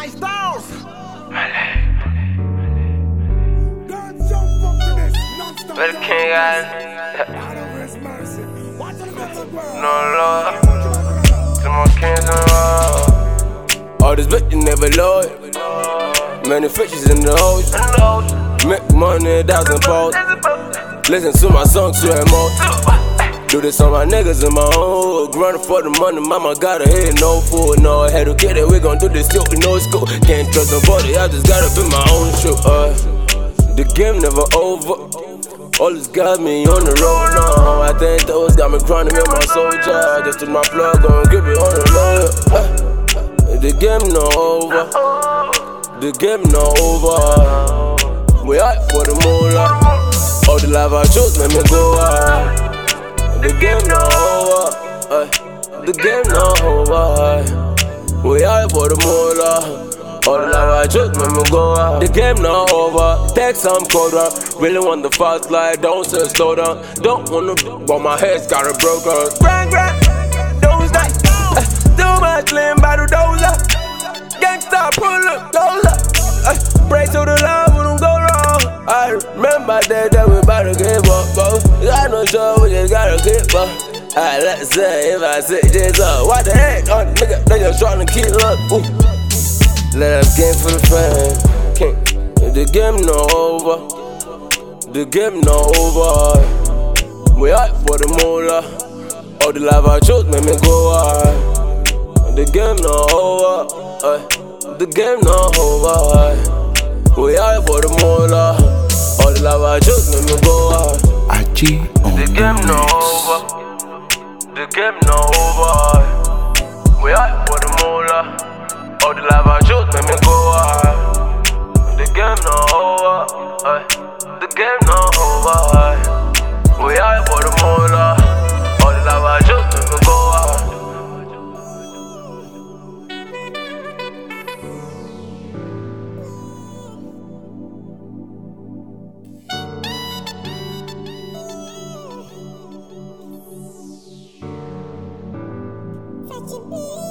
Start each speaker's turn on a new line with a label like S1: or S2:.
S1: Stones.
S2: But the king got no love to my kings and love. All this bitch never loyal. Many fishes in the ocean. Make money 1,000 pounds. Listen to my songs, you emotion. Do this on my niggas in my own. Grinding for the money, mama got a head, no food, no head. Okay, that we gon' do this still, we know it's cool. Can't trust nobody, I just gotta be my own shoe. The game never over. All this got me on the road now. I think those got me crying in my soldier. Just took my plug on, grip it on the low. The game not over. The game not over. We out for the moolah. All the life I chose make me go out. The game not over. The game not over. We out for the moolah. All the life I chose make me go out. The game not over. Take some colder. Really want the fast life. Don't say slow down. Don't wanna but my head's got a broker. Grind, those that too much lean by the dozer. Gangsta pull up, closer. Pray to the Lord, we don't go wrong. I remember that we bout to give up, bro. Got no show, we just gotta keep up. Let's say if I say this up, what the heck on nigga? They just tryna keep up. Let us game for the fame. King, the game not over. The game not over. We out for the moolah. All the life I chose make me go out. The game not over. The game not over. We out for the moolah. All the life I chose make me go out. The game not over. The game not over. We out for the moolah. All the life I chose make me go out. The game not over. The game not over. We out for the moolah. All the life I chose make me go out.
S3: Fetch it,